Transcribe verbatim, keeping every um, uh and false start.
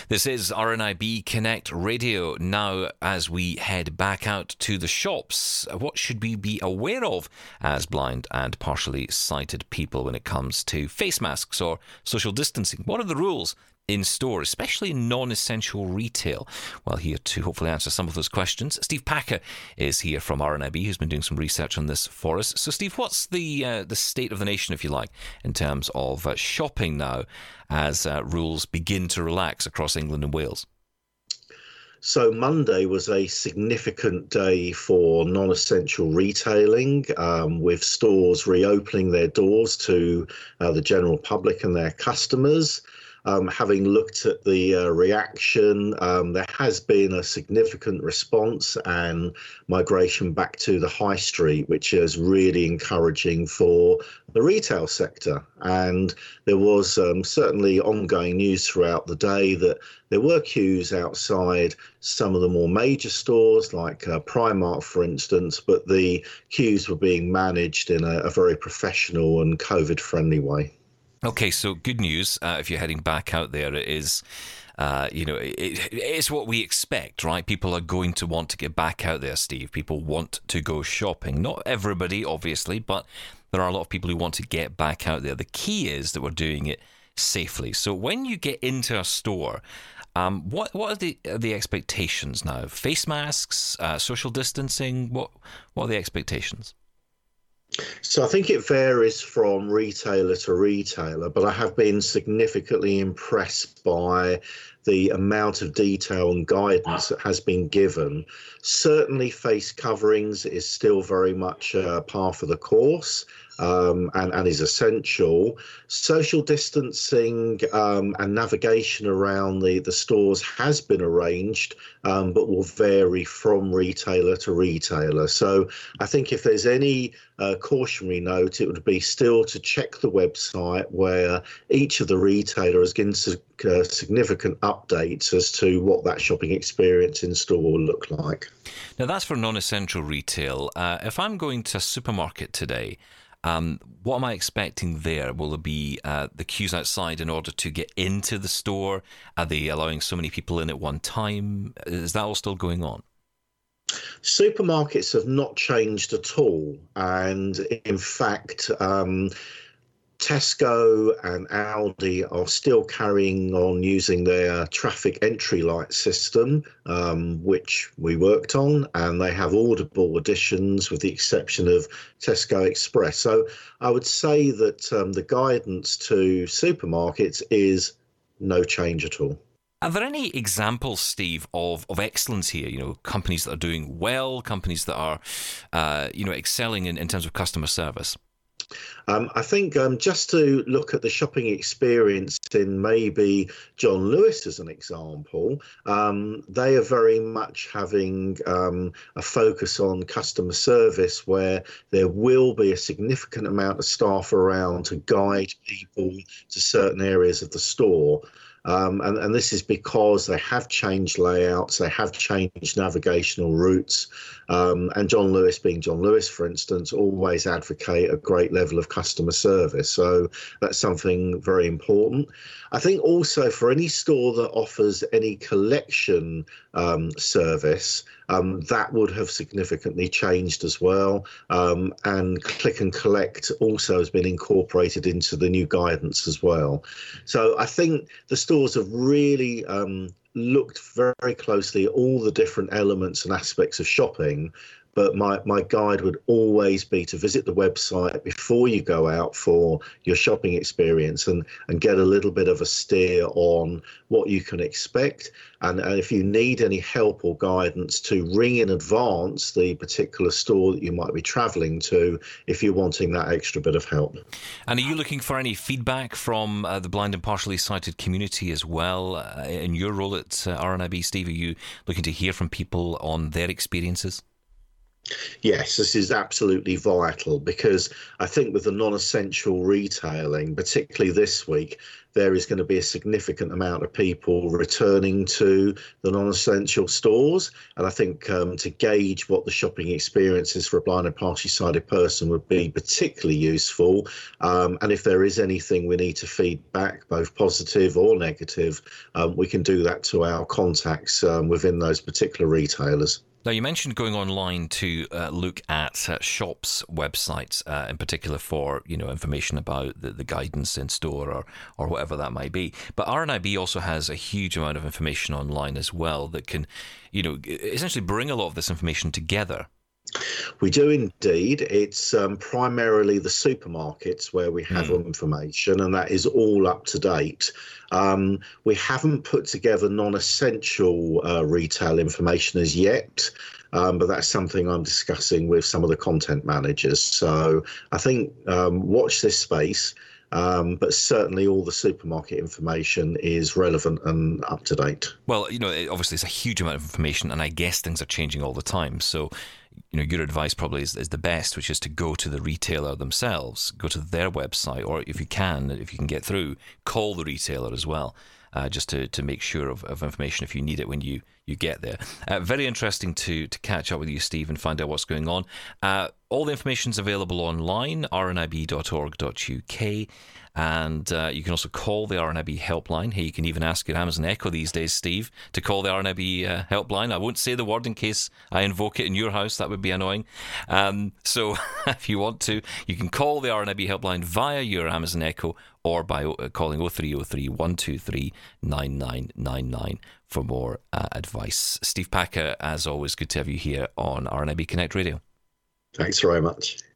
This is R N I B Connect Radio. Now, as we head back out to the shops, what should we be aware of as blind and partially sighted people when it comes to face masks or social distancing? What are the rules in store, especially in non-essential retail? Well, here to hopefully answer some of those questions, Steve Packer is here from R N I B, who's been doing some research on this for us. So, Steve, what's the uh, the state of the nation, if you like, in terms of uh, shopping now as uh, rules begin to relax across England and Wales? So Monday was a significant day for non-essential retailing, um, with stores reopening their doors to uh, the general public and their customers. Um, having looked at the uh, reaction, um, there has been a significant response and migration back to the high street, which is really encouraging for the retail sector. And there was um, certainly ongoing news throughout the day that there were queues outside some of the more major stores, like uh, Primark, for instance, but the queues were being managed in a, a very professional and COVID-friendly way. Okay, so good news. Uh, if you're heading back out there, it is, uh, you know, it, it's what we expect, right? People are going to want to get back out there, Steve. People want to go shopping. Not everybody, obviously, but there are a lot of people who want to get back out there. The key is that we're doing it safely. So when you get into a store, um, what what are the are the expectations now? Face masks, uh, social distancing. What what are the expectations? So I think it varies from retailer to retailer, but I have been significantly impressed by the amount of detail and guidance that has been given. Certainly face coverings is still very much uh, par for the course. Um, and, and is essential. Social distancing um, and navigation around the, the stores has been arranged, um, but will vary from retailer to retailer. So I think if there's any uh, cautionary note, it would be still to check the website where each of the retailers gives uh, significant updates as to what that shopping experience in store will look like. Now that's for non-essential retail. Uh, if I'm going to a supermarket today, Um, what am I expecting there? Will there be uh, the queues outside in order to get into the store? Are they allowing so many people in at one time? Is that all still going on? Supermarkets have not changed at all. And in fact, um, Tesco and Aldi are still carrying on using their traffic entry light system, um, which we worked on, and they have audible additions with the exception of Tesco Express. So I would say that um, the guidance to supermarkets is no change at all. Are there any examples, Steve, of, of excellence here? You know, companies that are doing well, companies that are, uh, you know, excelling in, in terms of customer service? Um, I think um, just to look at the shopping experience in maybe John Lewis as an example, um, they are very much having um, a focus on customer service where there will be a significant amount of staff around to guide people to certain areas of the store. Um, and, and this is because they have changed layouts, they have changed navigational routes. Um, and John Lewis, being John Lewis, for instance, always advocate a great level of customer service. So that's something very important. I think also for any store that offers any collection um, service, um, that would have significantly changed as well. Um, and click and collect also has been incorporated into the new guidance as well. So I think the stores have really um, looked very closely at all the different elements and aspects of shopping. But my, my guide would always be to visit the website before you go out for your shopping experience and, and get a little bit of a steer on what you can expect. And, and if you need any help or guidance, to ring in advance the particular store that you might be travelling to if you're wanting that extra bit of help. And are you looking for any feedback from uh, the blind and partially sighted community as well? Uh, in your role at uh, R N I B, Steve, are you looking to hear from people on their experiences? Yes, this is absolutely vital because I think with the non-essential retailing, particularly this week, there is going to be a significant amount of people returning to the non-essential stores. And I think um, to gauge what the shopping experience is for a blind and partially sighted person would be particularly useful. Um, and if there is anything we need to feed back, both positive or negative, um, we can do that to our contacts um, within those particular retailers. Now, you mentioned going online to uh, look at uh, shops' websites, uh, in particular for, you know, information about the, the guidance in store or, or whatever that might be. But R N I B also has a huge amount of information online as well that can, you know, essentially bring a lot of this information together. We do indeed. It's um, primarily the supermarkets where we have mm. information, and that is all up to date. Um, we haven't put together non-essential uh, retail information as yet, um, but that's something I'm discussing with some of the content managers. So I think um, watch this space. Um, but certainly all the supermarket information is relevant and up to date. Well, you know, obviously it's a huge amount of information, and I guess things are changing all the time. So, you know, your advice probably is, is the best, which is to go to the retailer themselves, go to their website, or if you can, if you can get through, call the retailer as well. Uh, just to, to make sure of, of information if you need it when you, you get there. Uh, very interesting to to catch up with you, Steve, and find out what's going on. Uh, all the information is available online, r n i b dot org dot u k, and uh, you can also call the R N I B helpline. Hey, you can even ask your Amazon Echo these days, Steve, to call the R N I B uh, helpline. I won't say the word in case I invoke it in your house. That would be annoying. Um, so if you want to, you can call the R N I B helpline via your Amazon Echo or by calling oh three oh three, one two three, nine nine nine nine for more uh, advice. Steve Packer, as always, good to have you here on R N I B Connect Radio. Thanks very much.